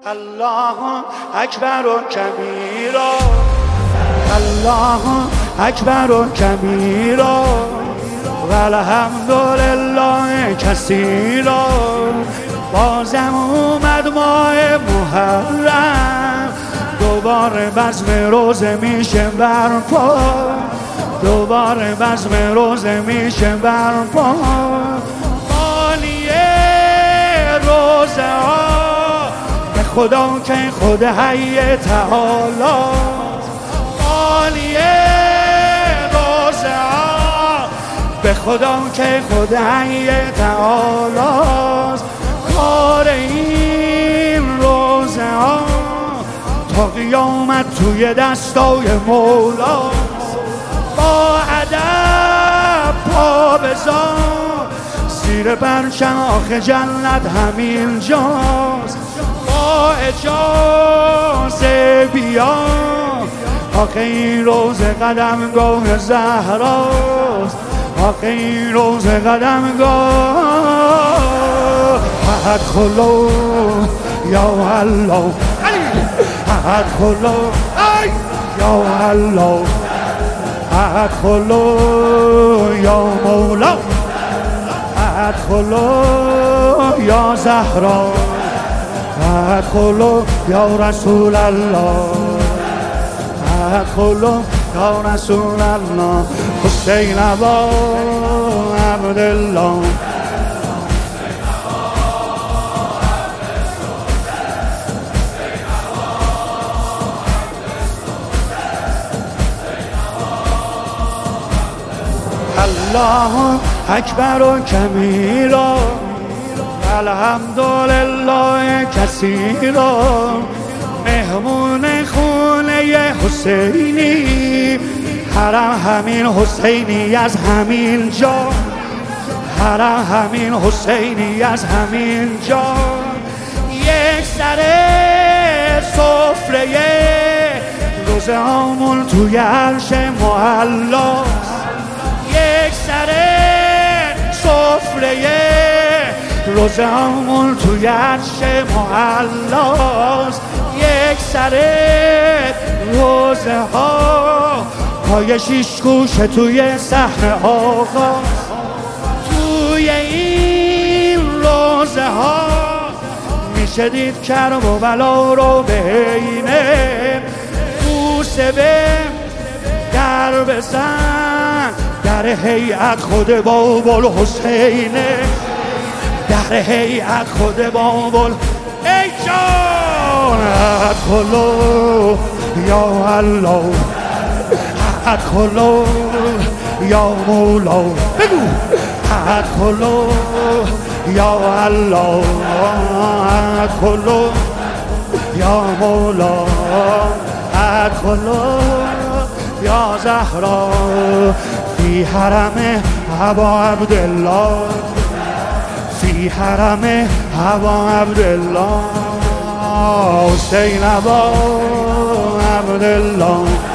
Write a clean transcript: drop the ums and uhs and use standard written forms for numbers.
الله اکبر و کبیرا، الله اکبر و کبیرا و الحمدلله کثیرا. بازم اومد ماه محرم، دوباره بزم روزه میشه برپا، دوباره بزم روزه میشه برپا. مالیه روزه ها به خدا که خود حی تعالی، مالیه روزه ها به خدا که خود حی تعالی. کار این روزه ها تا قیامت توی دستای مولاست. با ادب پا بذار زیر پرچم آخه جنت همین جاست. با اجازه بیا آخه این روز قدمگاه زهراست، آخه این روز قدمگاه. ادخلوا یا الله، ادخلوا یا الله، ادخلوا یا مولا، ادخلوا یا زهرا، ادخلوا یا رسول الله، ادخلوا یا رسول الله. حسین ابا عبدالله، الله اکبر و کبیرا الحمدلله کثیرا. مهمون خونه حسینی، حرم همین حسینی از همین جا، حرم همین حسینی از همین جا. یک سر سفره روزه هامون توی عرش معلاست، یک سر سفره روزه هامون توی عرش معلاست. یک سر روزه ها پای شیش گوشه توی صحن آغاست. توی این روزه ها میشه دید کرب و بلا رو بینه. بوسه به در بزن در هیئت خود بابل حسینه، در هیئت خود بابل. ای جان ادخلوا یا الله، ادخلوا یا مولا، بگو ادخلوا یا الله، ادخلوا یا مولا، ادخلوا یا زهرا. فی حرم ابا عبدالله، فی حرم ابا عبدالله، حسین ابا عبدالله.